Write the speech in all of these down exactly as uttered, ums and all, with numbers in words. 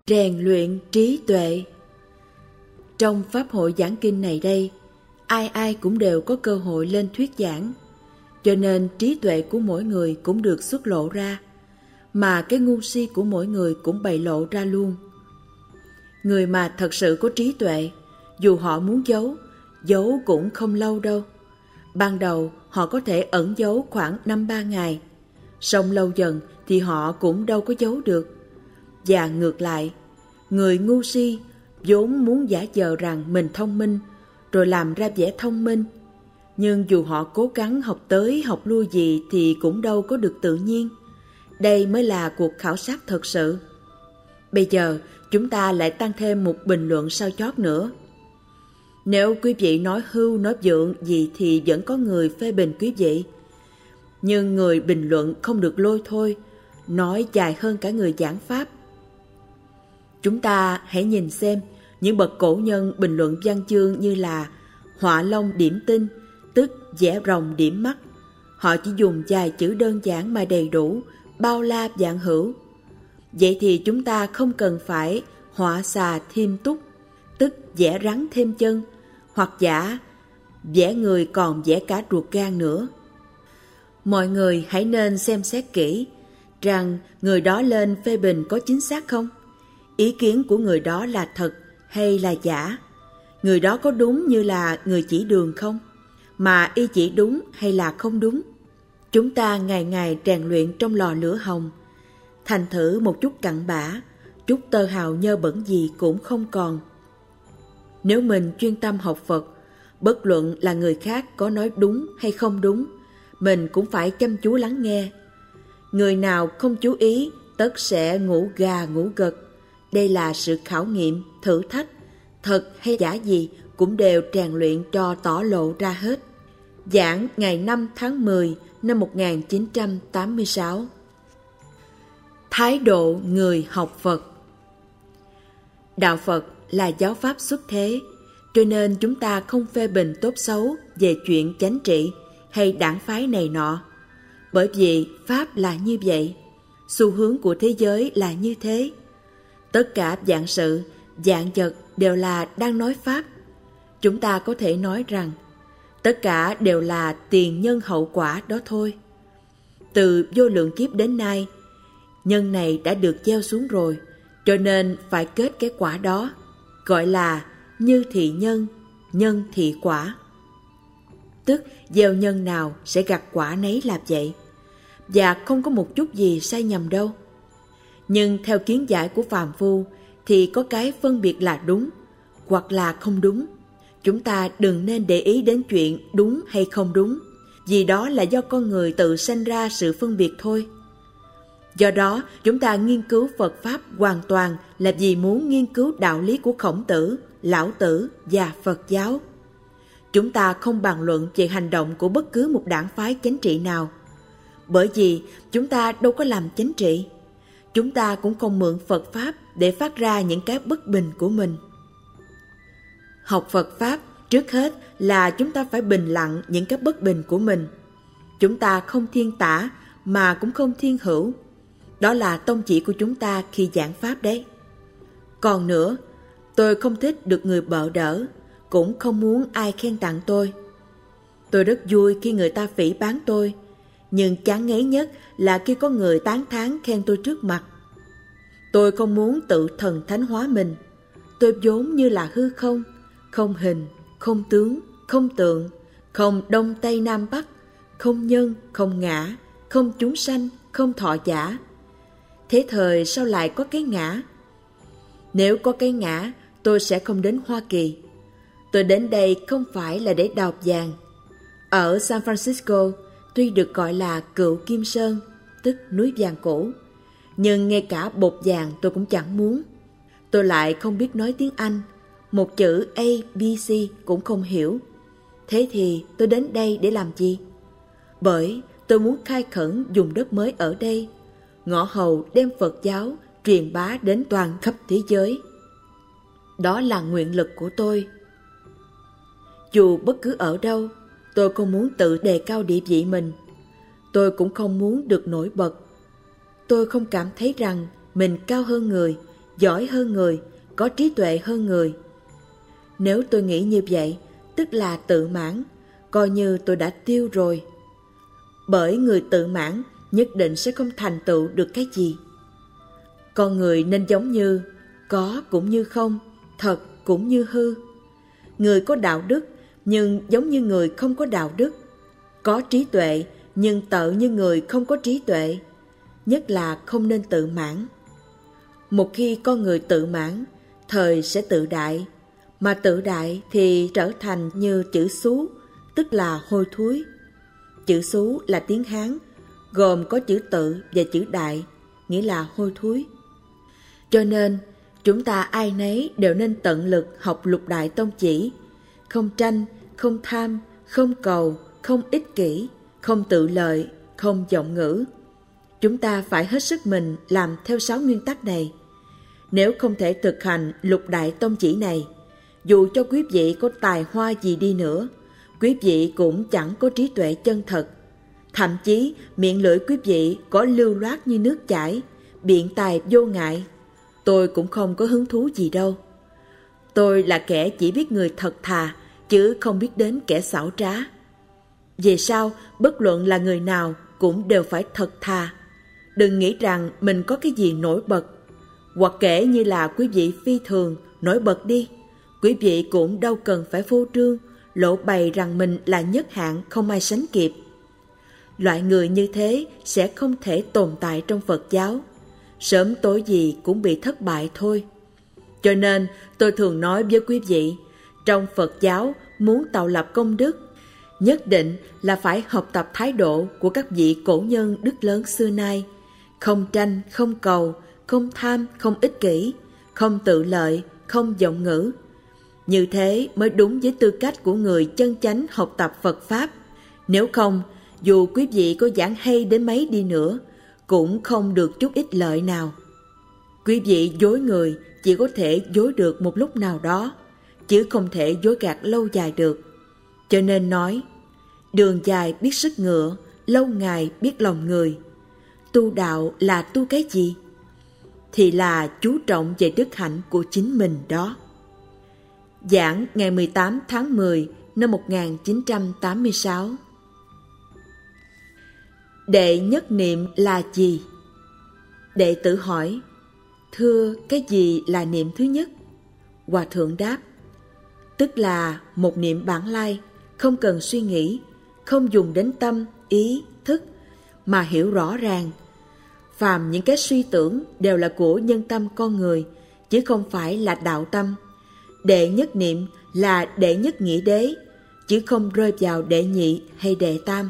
Rèn luyện trí tuệ. Trong Pháp hội giảng kinh này đây, ai ai cũng đều có cơ hội lên thuyết giảng, cho nên trí tuệ của mỗi người cũng được xuất lộ ra, mà cái ngu si của mỗi người cũng bày lộ ra luôn. Người mà thật sự có trí tuệ, dù họ muốn giấu, giấu cũng không lâu đâu. Ban đầu họ có thể ẩn giấu khoảng năm ba ngày, song lâu dần thì họ cũng đâu có giấu được. Và ngược lại, người ngu si vốn muốn giả vờ rằng mình thông minh, rồi làm ra vẻ thông minh. Nhưng dù họ cố gắng học tới học lui gì thì cũng đâu có được tự nhiên. Đây mới là cuộc khảo sát thật sự. Bây giờ chúng ta lại tăng thêm một bình luận sau chót nữa. Nếu quý vị nói hưu nói vượng gì thì vẫn có người phê bình quý vị. Nhưng người bình luận không được lôi thôi, nói dài hơn cả người giảng pháp. Chúng ta hãy nhìn xem những bậc cổ nhân bình luận văn chương như là họa long điểm tinh, tức vẽ rồng điểm mắt. Họ chỉ dùng vài chữ đơn giản mà đầy đủ, bao la vạn hữu. Vậy thì chúng ta không cần phải họa xà thêm túc, tức vẽ rắn thêm chân, hoặc giả vẽ người còn vẽ cả ruột gan nữa. Mọi người hãy nên xem xét kỹ rằng người đó lên phê bình có chính xác không? Ý kiến của người đó là thật hay là giả? Người đó có đúng như là người chỉ đường không? Mà y chỉ đúng hay là không đúng? Chúng ta ngày ngày rèn luyện trong lò lửa hồng, thành thử một chút cặn bã, chút tơ hào nhơ bẩn gì cũng không còn. Nếu mình chuyên tâm học Phật, bất luận là người khác có nói đúng hay không đúng, mình cũng phải chăm chú lắng nghe. Người nào không chú ý, tất sẽ ngủ gà ngủ gật. Đây là sự khảo nghiệm, thử thách, thật hay giả gì cũng đều rèn luyện cho tỏ lộ ra hết. Giảng ngày năm tháng mười năm một nghìn chín trăm tám mươi sáu. Thái độ người học Phật. Đạo Phật là giáo pháp xuất thế, cho nên chúng ta không phê bình tốt xấu về chuyện chánh trị hay đảng phái này nọ. Bởi vì Pháp là như vậy, xu hướng của thế giới là như thế. Tất cả vạn sự, vạn vật đều là đang nói Pháp. Chúng ta có thể nói rằng tất cả đều là tiền nhân hậu quả đó thôi. Từ vô lượng kiếp đến nay, nhân này đã được gieo xuống rồi, cho nên phải kết cái quả đó, gọi là như thị nhân, nhân thị quả. Tức gieo nhân nào sẽ gặt quả nấy là vậy, và không có một chút gì sai nhầm đâu. Nhưng theo kiến giải của phàm phu thì có cái phân biệt là đúng hoặc là không đúng. Chúng ta đừng nên để ý đến chuyện đúng hay không đúng, vì đó là do con người tự sanh ra sự phân biệt thôi. Do đó, chúng ta nghiên cứu Phật Pháp hoàn toàn là vì muốn nghiên cứu đạo lý của Khổng Tử, Lão Tử và Phật giáo. Chúng ta không bàn luận về hành động của bất cứ một đảng phái chánh trị nào, bởi vì chúng ta đâu có làm chánh trị. Chúng ta cũng không mượn Phật Pháp để phát ra những cái bất bình của mình. Học Phật Pháp, trước hết là chúng ta phải bình lặng những cái bất bình của mình. Chúng ta không thiên tả mà cũng không thiên hữu. Đó là tông chỉ của chúng ta khi giảng Pháp đấy. Còn nữa, tôi không thích được người bợ đỡ, cũng không muốn ai khen tặng tôi. Tôi rất vui khi người ta phỉ báng tôi, nhưng chán ngấy nhất là khi có người tán thán khen tôi trước mặt. Tôi không muốn tự thần thánh hóa mình. Tôi vốn như là hư không, không hình, không tướng, không tượng, không đông tây nam bắc, không nhân, không ngã, không chúng sanh, không thọ giả. Thế thời sao lại có cái ngã? Nếu có cái ngã, tôi sẽ không đến Hoa Kỳ. Tôi đến đây không phải là để đào vàng. Ở San Francisco, tuy được gọi là Cựu Kim Sơn, tức núi vàng cổ, nhưng ngay cả bột vàng tôi cũng chẳng muốn. Tôi lại không biết nói tiếng Anh, một chữ A, B, C cũng không hiểu. Thế thì tôi đến đây để làm gì? Bởi tôi muốn khai khẩn vùng đất mới ở đây, ngõ hầu đem Phật giáo truyền bá đến toàn khắp thế giới. Đó là nguyện lực của tôi. Dù bất cứ ở đâu, tôi không muốn tự đề cao địa vị mình. Tôi cũng không muốn được nổi bật. Tôi không cảm thấy rằng mình cao hơn người giỏi hơn người, có trí tuệ hơn người. Nếu tôi nghĩ như vậy, tức là tự mãn, coi như tôi đã tiêu rồi. Bởi người tự mãn nhất định sẽ không thành tựu được cái gì. Con người nên giống như có cũng như không, thật cũng như hư. Người có đạo đức nhưng giống như người không có đạo đức. Có trí tuệ nhưng tợ như người không có trí tuệ. Nhất là không nên tự mãn. Một khi con người tự mãn, thời sẽ tự đại. Mà tự đại thì trở thành như chữ xú, tức là hôi thối. Chữ xú là tiếng Hán, gồm có chữ tự và chữ đại, nghĩa là hôi thối. Cho nên, chúng ta ai nấy đều nên tận lực học lục đại tông chỉ, không tranh, không tham, không cầu, không ích kỷ, không tự lợi, không vọng ngữ. Chúng ta phải hết sức mình làm theo sáu nguyên tắc này. Nếu không thể thực hành lục đại tông chỉ này, dù cho quý vị có tài hoa gì đi nữa, quý vị cũng chẳng có trí tuệ chân thật. Thậm chí miệng lưỡi quý vị có lưu loát như nước chảy, biện tài vô ngại. Tôi cũng không có hứng thú gì đâu. Tôi là kẻ chỉ biết người thật thà, chứ không biết đến kẻ xảo trá. Về sau, bất luận là người nào cũng đều phải thật thà. Đừng nghĩ rằng mình có cái gì nổi bật. Hoặc kể như là quý vị phi thường, nổi bật đi. Quý vị cũng đâu cần phải phô trương, lộ bày rằng mình là nhất hạng không ai sánh kịp. Loại người như thế sẽ không thể tồn tại trong Phật giáo. Sớm tối gì cũng bị thất bại thôi. Cho nên tôi thường nói với quý vị, trong Phật giáo muốn tạo lập công đức, nhất định là phải học tập thái độ của các vị cổ nhân đức lớn xưa nay. Không tranh, không cầu, không tham, không ích kỷ, không tự lợi, không vọng ngữ. Như thế mới đúng với tư cách của người chân chánh học tập Phật Pháp. Nếu không, dù quý vị có giảng hay đến mấy đi nữa, cũng không được chút ít lợi nào. Quý vị dối người chỉ có thể dối được một lúc nào đó, chứ không thể dối gạt lâu dài được. Cho nên nói, đường dài biết sức ngựa, lâu ngày biết lòng người. Tu đạo là tu cái gì? Thì là chú trọng về đức hạnh của chính mình đó. Giảng ngày mười tám tháng mười năm một nghìn chín trăm tám mươi sáu. Đệ nhất niệm là gì? Đệ tử hỏi, thưa, cái gì là niệm thứ nhất? Hòa thượng đáp, tức là một niệm bản lai, không cần suy nghĩ, không dùng đến tâm, ý, thức, mà hiểu rõ ràng. Phàm những cái suy tưởng đều là của nhân tâm con người, chứ không phải là đạo tâm. Đệ nhất niệm là đệ nhất nghĩa đế, chứ không rơi vào đệ nhị hay đệ tam.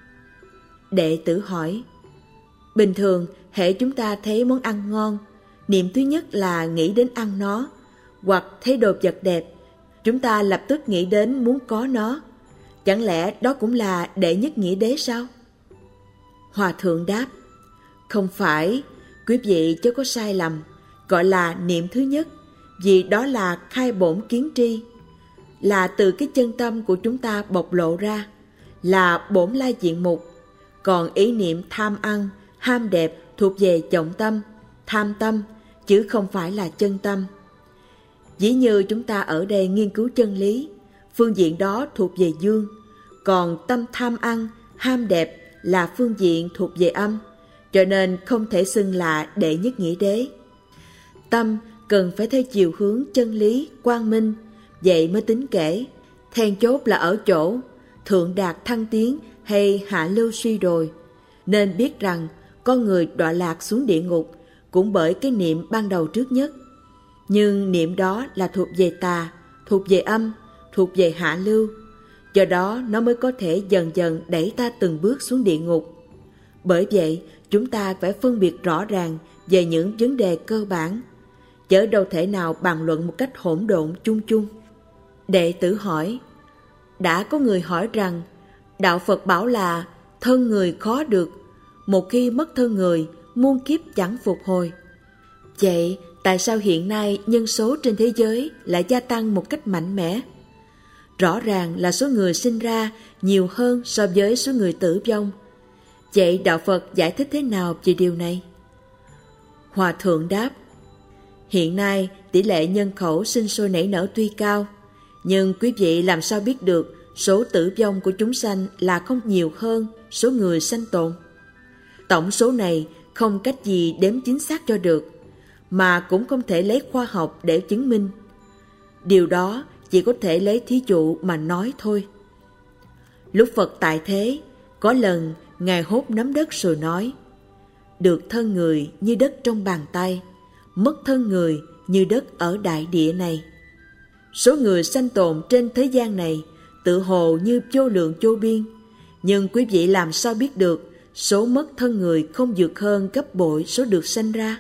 Đệ tử hỏi, bình thường hễ chúng ta thấy món ăn ngon, niệm thứ nhất là nghĩ đến ăn nó, hoặc thấy đồ vật đẹp, chúng ta lập tức nghĩ đến muốn có nó. Chẳng lẽ đó cũng là đệ nhất nghĩa đế sao? Hòa thượng đáp, không phải, quý vị chớ có sai lầm, gọi là niệm thứ nhất, vì đó là khai bổn kiến tri, là từ cái chân tâm của chúng ta bộc lộ ra, là bổn lai diện mục. Còn ý niệm tham ăn, ham đẹp thuộc về vọng tâm, tham tâm, chứ không phải là chân tâm. Dĩ như chúng ta ở đây nghiên cứu chân lý, phương diện đó thuộc về dương, còn tâm tham ăn, ham đẹp là phương diện thuộc về âm, cho nên không thể xưng là đệ nhất nghĩa đế. Tâm cần phải theo chiều hướng chân lý, quang minh, vậy mới tính kể. Then chốt là ở chỗ thượng đạt thăng tiến hay hạ lưu suy đồi. Nên biết rằng con người đọa lạc xuống địa ngục cũng bởi cái niệm ban đầu trước nhất. Nhưng niệm đó là thuộc về tà, thuộc về âm, thuộc về hạ lưu. Do đó nó mới có thể dần dần đẩy ta từng bước xuống địa ngục. Bởi vậy chúng ta phải phân biệt rõ ràng về những vấn đề cơ bản, chớ đâu thể nào bàn luận một cách hỗn độn chung chung. Đệ tử hỏi, đã có người hỏi rằng đạo Phật bảo là thân người khó được, một khi mất thân người muôn kiếp chẳng phục hồi. Vậy tại sao hiện nay nhân số trên thế giới lại gia tăng một cách mạnh mẽ? Rõ ràng là số người sinh ra nhiều hơn so với số người tử vong. Vậy đạo Phật giải thích thế nào về điều này? Hòa thượng đáp, Hiện nay, tỷ lệ nhân khẩu sinh sôi nảy nở tuy cao, nhưng quý vị làm sao biết được số tử vong của chúng sanh là không nhiều hơn số người sanh tồn? Tổng số này không cách gì đếm chính xác cho được, mà cũng không thể lấy khoa học để chứng minh. Điều đó chỉ có thể lấy thí dụ mà nói thôi. Lúc Phật tại thế, có lần Ngài hốt nắm đất rồi nói: được thân người như đất trong bàn tay, mất thân người như đất ở đại địa này. Số người sanh tồn trên thế gian này tự hồ như vô lượng vô biên, nhưng quý vị làm sao biết được số mất thân người không vượt hơn gấp bội số được sanh ra?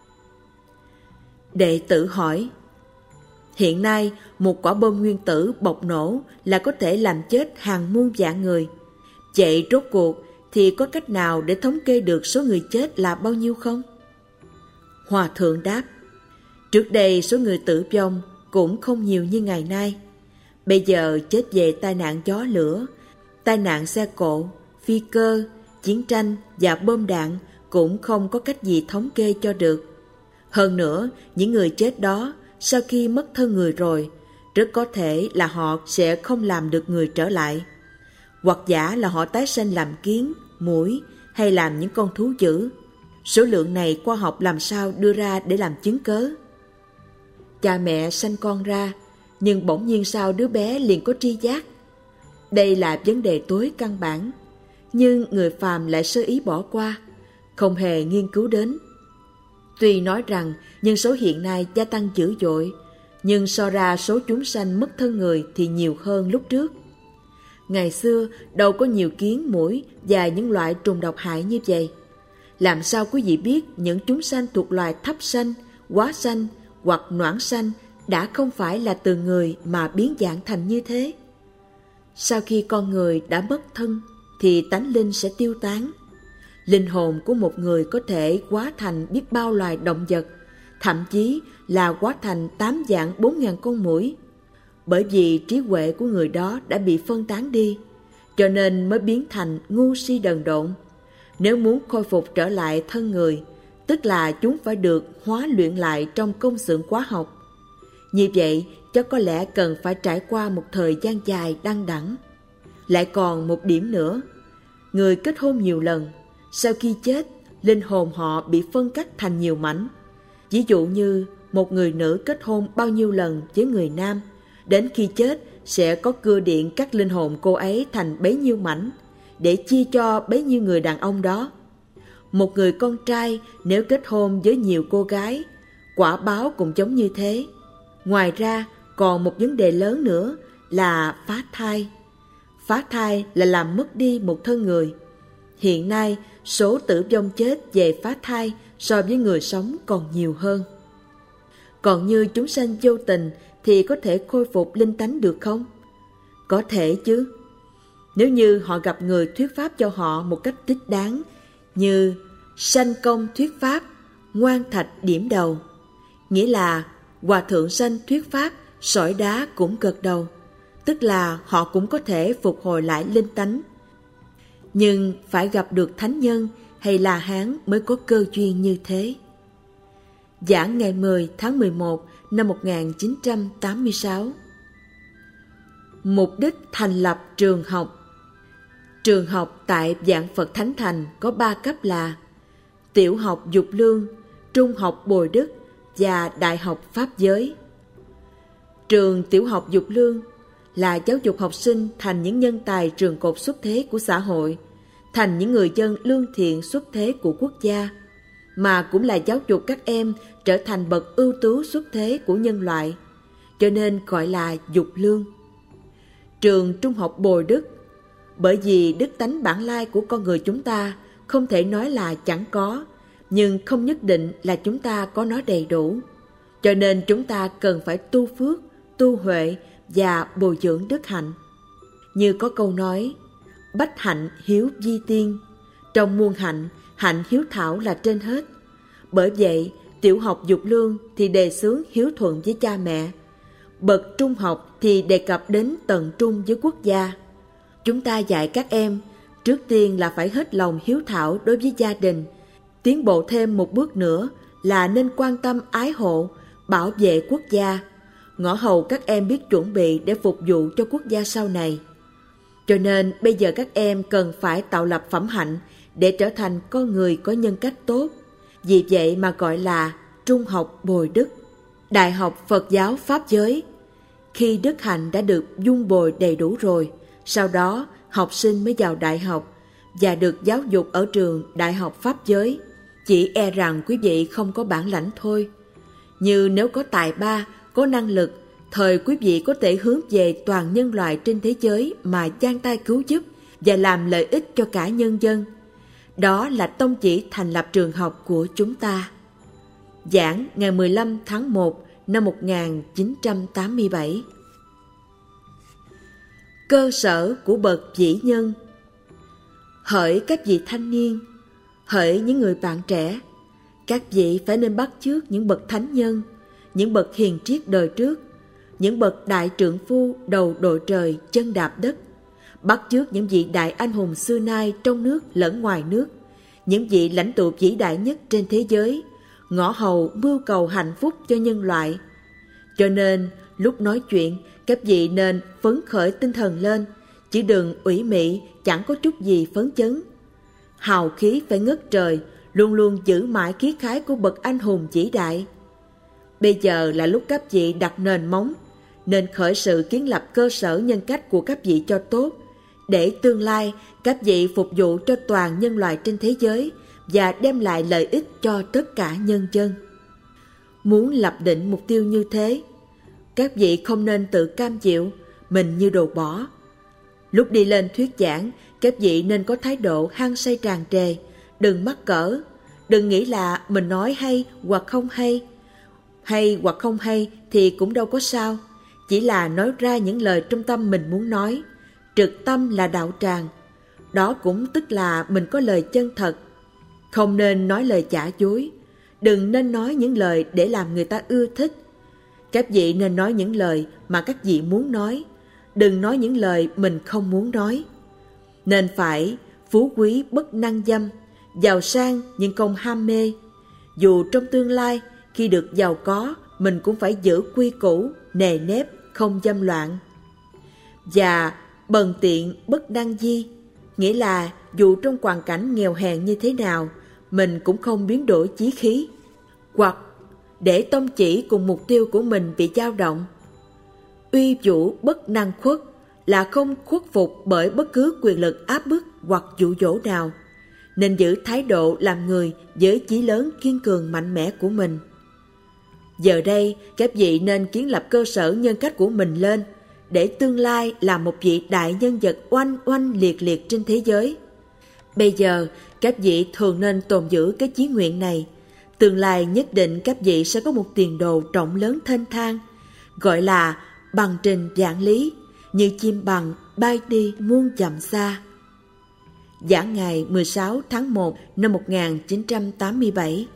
Đệ tử hỏi: hiện nay một quả bom nguyên tử bộc nổ là có thể làm chết hàng muôn vạn người. Vậy rốt cuộc thì có cách nào để thống kê được số người chết là bao nhiêu không? Hòa thượng đáp: trước đây số người tử vong cũng không nhiều như ngày nay. Bây giờ chết về tai nạn gió lửa, tai nạn xe cộ, phi cơ, chiến tranh và bom đạn cũng không có cách gì thống kê cho được. Hơn nữa, những người chết đó sau khi mất thân người rồi, rất có thể là họ sẽ không làm được người trở lại, hoặc giả là họ tái sanh làm kiến, muỗi hay làm những con thú dữ. Số lượng này khoa học làm sao đưa ra để làm chứng cớ? Cha mẹ sanh con ra, nhưng bỗng nhiên sao đứa bé liền có tri giác? Đây là vấn đề tối căn bản, nhưng người phàm lại sơ ý bỏ qua, không hề nghiên cứu đến. Tuy nói rằng nhân số hiện nay gia tăng dữ dội, nhưng so ra số chúng sanh mất thân người thì nhiều hơn lúc trước. Ngày xưa đâu có nhiều kiến, muỗi và những loại trùng độc hại như vậy. Làm sao quý vị biết những chúng sanh thuộc loài thấp sanh, quá sanh hoặc noãn sanh đã không phải là từ người mà biến dạng thành như thế? Sau khi con người đã mất thân thì tánh linh sẽ tiêu tán. Linh hồn của một người có thể hóa thành biết bao loài động vật, thậm chí là hóa thành tám vạn bốn ngàn con muỗi. Bởi vì trí huệ của người đó đã bị phân tán đi, cho nên mới biến thành ngu si đần độn. Nếu muốn khôi phục trở lại thân người, tức là chúng phải được hóa luyện lại trong công xưởng hóa học. Như vậy, chắc có lẽ cần phải trải qua một thời gian dài đăng đẳng. Lại còn một điểm nữa, người kết hôn nhiều lần, sau khi chết, linh hồn họ bị phân cắt thành nhiều mảnh. Ví dụ như một người nữ kết hôn bao nhiêu lần với người nam, đến khi chết sẽ có cưa điện cắt linh hồn cô ấy thành bấy nhiêu mảnh để chia cho bấy nhiêu người đàn ông đó. Một người con trai nếu kết hôn với nhiều cô gái, quả báo cũng giống như thế. Ngoài ra còn một vấn đề lớn nữa là phá thai. Phá thai là làm mất đi một thân người. Hiện nay số tử vong chết về phá thai so với người sống còn nhiều hơn. Còn như chúng sanh vô tình thì có thể khôi phục linh tánh được không? Có thể chứ. Nếu như họ gặp người thuyết pháp cho họ một cách thích đáng, như sanh công thuyết pháp, ngoan thạch điểm đầu, nghĩa là hòa thượng sanh thuyết pháp, sỏi đá cũng gật đầu, tức là họ cũng có thể phục hồi lại linh tánh. Nhưng phải gặp được thánh nhân hay La Hán mới có cơ duyên như thế. Giảng ngày mười tháng mười một năm một nghìn chín trăm tám mươi sáu. Mục đích thành lập trường học. Trường học tại Vạn Phật Thánh Thành có ba cấp là tiểu học Dục Lương, trung học Bồi Đức và đại học Pháp Giới. Trường tiểu học Dục Lương là giáo dục học sinh thành những nhân tài trường cột xuất thế của xã hội, thành những người dân lương thiện xuất thế của quốc gia, mà cũng là giáo dục các em trở thành bậc ưu tú xuất thế của nhân loại, cho nên gọi là Dục Lương. Trường trung học Bồi Đức, bởi vì đức tánh bản lai của con người chúng ta không thể nói là chẳng có, nhưng không nhất định là chúng ta có nó đầy đủ, cho nên chúng ta cần phải tu phước, tu huệ và bồi dưỡng đức hạnh. Như có câu nói, bách hạnh hiếu vi tiên, trong muôn hạnh, hạnh hiếu thảo là trên hết. Bởi vậy, tiểu học Dục Lương thì đề xướng hiếu thuận với cha mẹ, bậc trung học thì đề cập đến tận trung với quốc gia. Chúng ta dạy các em, trước tiên là phải hết lòng hiếu thảo đối với gia đình, tiến bộ thêm một bước nữa là nên quan tâm ái hộ, bảo vệ quốc gia, ngõ hầu các em biết chuẩn bị để phục vụ cho quốc gia sau này. Cho nên bây giờ các em cần phải tạo lập phẩm hạnh để trở thành con người có nhân cách tốt. Vì vậy mà gọi là trung học bồi đức, đại học Phật giáo Pháp giới. Khi đức hạnh đã được dung bồi đầy đủ rồi, sau đó học sinh mới vào đại học và được giáo dục ở trường đại học Pháp giới. Chỉ e rằng quý vị không có bản lãnh thôi. Như nếu có tài ba, có năng lực, thời quý vị có thể hướng về toàn nhân loại trên thế giới mà giang tay cứu giúp và làm lợi ích cho cả nhân dân. Đó là tông chỉ thành lập trường học của chúng ta. Giảng ngày mười lăm tháng một năm một nghìn chín trăm tám mươi bảy. Cơ sở của bậc vĩ nhân. Hỡi các vị thanh niên, hỡi những người bạn trẻ, các vị phải nên bắt chước những bậc thánh nhân, những bậc hiền triết đời trước, những bậc đại trượng phu đầu đội trời chân đạp đất, bắt chước những vị đại anh hùng xưa nay trong nước lẫn ngoài nước, những vị lãnh tụ vĩ đại nhất trên thế giới, ngõ hầu mưu cầu hạnh phúc cho nhân loại. Cho nên lúc nói chuyện, các vị nên phấn khởi tinh thần lên, chứ đừng ủy mị chẳng có chút gì phấn chấn. Hào khí phải ngất trời, luôn luôn giữ mãi khí khái của bậc anh hùng vĩ đại. Bây giờ là lúc các vị đặt nền móng, nên khởi sự kiến lập cơ sở nhân cách của các vị cho tốt, để tương lai các vị phục vụ cho toàn nhân loại trên thế giới và đem lại lợi ích cho tất cả nhân dân. Muốn lập định mục tiêu như thế, các vị không nên tự cam chịu mình như đồ bỏ. Lúc đi lên thuyết giảng, các vị nên có thái độ hăng say tràn trề, đừng mắc cỡ, đừng nghĩ là mình nói hay hoặc không hay. Hay hoặc không hay thì cũng đâu có sao, chỉ là nói ra những lời trong tâm mình muốn nói. Trực tâm là đạo tràng, đó cũng tức là mình có lời chân thật. Không nên nói lời giả dối, đừng nên nói những lời để làm người ta ưa thích. Các vị nên nói những lời mà các vị muốn nói, đừng nói những lời mình không muốn nói. Nên phải phú quý bất năng dâm, giàu sang nhưng không ham mê. Dù trong tương lai khi được giàu có, mình cũng phải giữ quy củ, nề nếp, không dâm loạn. Và bần tiện bất năng di, nghĩa là dù trong hoàn cảnh nghèo hèn như thế nào, mình cũng không biến đổi chí khí, hoặc để tông chỉ cùng mục tiêu của mình bị dao động. Uy vũ bất năng khuất là không khuất phục bởi bất cứ quyền lực áp bức hoặc dụ dỗ nào, nên giữ thái độ làm người với chí lớn kiên cường mạnh mẽ của mình. Giờ đây, các vị nên kiến lập cơ sở nhân cách của mình lên, để tương lai là một vị đại nhân vật oanh oanh liệt liệt trên thế giới. Bây giờ, các vị thường nên tồn giữ cái chí nguyện này. Tương lai nhất định các vị sẽ có một tiền đồ rộng lớn thênh thang, gọi là bằng trình vạn lý, như chim bằng bay đi muôn dặm xa. Giảng ngày mười sáu tháng một năm một nghìn chín trăm tám mươi bảy.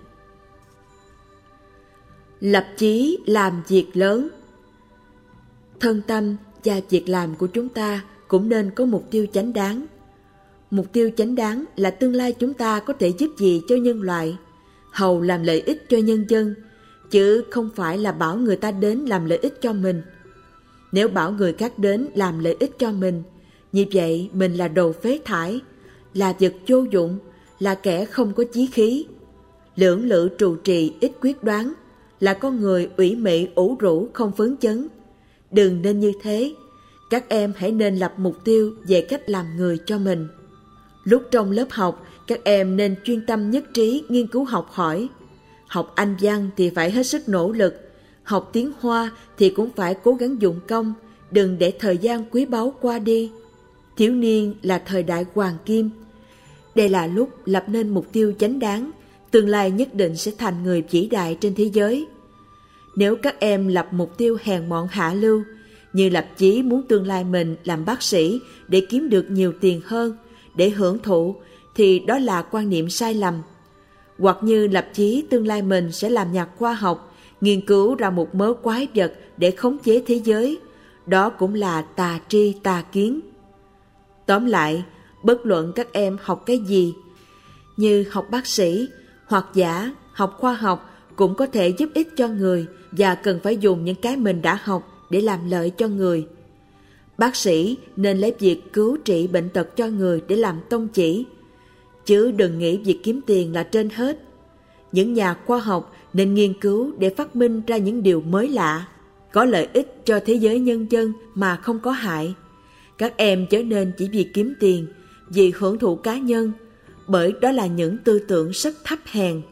Lập chí làm việc lớn. Thân tâm và việc làm của chúng ta cũng nên có mục tiêu chánh đáng. Mục tiêu chánh đáng là tương lai chúng ta có thể giúp gì cho nhân loại, hầu làm lợi ích cho nhân dân, chứ không phải là bảo người ta đến làm lợi ích cho mình. Nếu bảo người khác đến làm lợi ích cho mình, như vậy mình là đồ phế thải, là vật vô dụng, là kẻ không có chí khí. Lưỡng lự trụ trì ít quyết đoán, là con người ủy mị ủ rũ không phấn chấn. Đừng nên như thế. Các em hãy nên lập mục tiêu về cách làm người cho mình. Lúc trong lớp học, các em nên chuyên tâm nhất trí nghiên cứu học hỏi. Học Anh văn thì phải hết sức nỗ lực, học tiếng Hoa thì cũng phải cố gắng dụng công, đừng để thời gian quý báu qua đi. Thiếu niên là thời đại hoàng kim. Đây là lúc lập nên mục tiêu chánh đáng, tương lai nhất định sẽ thành người vĩ đại trên thế giới. Nếu các em lập mục tiêu hèn mọn hạ lưu, như lập chí muốn tương lai mình làm bác sĩ để kiếm được nhiều tiền hơn, để hưởng thụ, thì đó là quan niệm sai lầm. Hoặc như lập chí tương lai mình sẽ làm nhà khoa học, nghiên cứu ra một mớ quái vật để khống chế thế giới, đó cũng là tà tri tà kiến. Tóm lại, bất luận các em học cái gì, như học bác sĩ, hoặc giả, học khoa học, cũng có thể giúp ích cho người và cần phải dùng những cái mình đã học để làm lợi cho người. Bác sĩ nên lấy việc cứu trị bệnh tật cho người để làm tông chỉ, chứ đừng nghĩ việc kiếm tiền là trên hết. Những nhà khoa học nên nghiên cứu để phát minh ra những điều mới lạ, có lợi ích cho thế giới nhân dân mà không có hại. Các em chớ nên chỉ vì kiếm tiền, vì hưởng thụ cá nhân, bởi đó là những tư tưởng rất thấp hèn.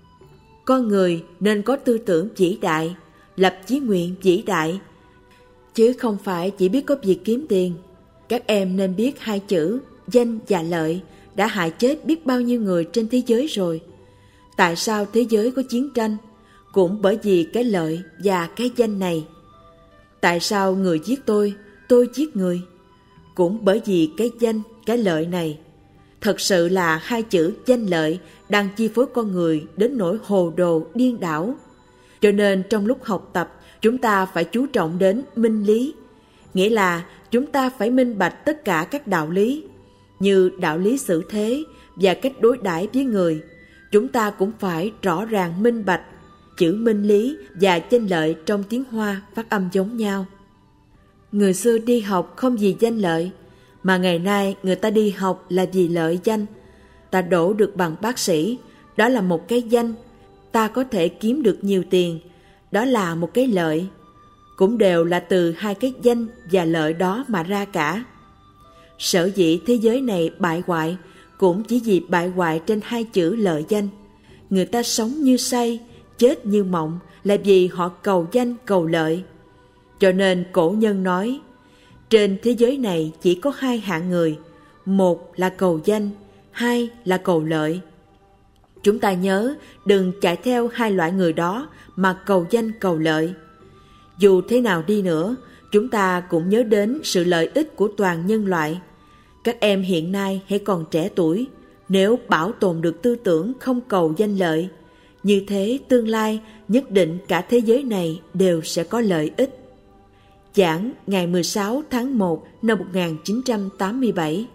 Con người nên có tư tưởng vĩ đại, lập chí nguyện vĩ đại, chứ không phải chỉ biết có việc kiếm tiền. Các em nên biết hai chữ danh và lợi đã hại chết biết bao nhiêu người trên thế giới rồi. Tại sao thế giới có chiến tranh? Cũng bởi vì cái lợi và cái danh này. Tại sao người giết tôi, tôi giết người? Cũng bởi vì cái danh, cái lợi này. Thật sự là hai chữ danh lợi đang chi phối con người đến nỗi hồ đồ điên đảo. Cho nên trong lúc học tập, chúng ta phải chú trọng đến minh lý, nghĩa là chúng ta phải minh bạch tất cả các đạo lý, như đạo lý xử thế và cách đối đãi với người. Chúng ta cũng phải rõ ràng minh bạch. Chữ minh lý và danh lợi trong tiếng Hoa phát âm giống nhau. Người xưa đi học không vì danh lợi, mà ngày nay người ta đi học là vì lợi danh. Ta đổ được bằng bác sĩ, đó là một cái danh. Ta có thể kiếm được nhiều tiền, đó là một cái lợi. Cũng đều là từ hai cái danh và lợi đó mà ra cả. Sở dĩ thế giới này bại hoại cũng chỉ vì bại hoại trên hai chữ lợi danh. Người ta sống như say, chết như mộng là vì họ cầu danh cầu lợi. Cho nên cổ nhân nói, trên thế giới này chỉ có hai hạng người, một là cầu danh, hai là cầu lợi. Chúng ta nhớ đừng chạy theo hai loại người đó mà cầu danh cầu lợi. Dù thế nào đi nữa, chúng ta cũng nhớ đến sự lợi ích của toàn nhân loại. Các em hiện nay hãy còn trẻ tuổi, nếu bảo tồn được tư tưởng không cầu danh lợi, như thế tương lai nhất định cả thế giới này đều sẽ có lợi ích. Giảng ngày mười sáu tháng một năm một nghìn chín trăm tám mươi bảy.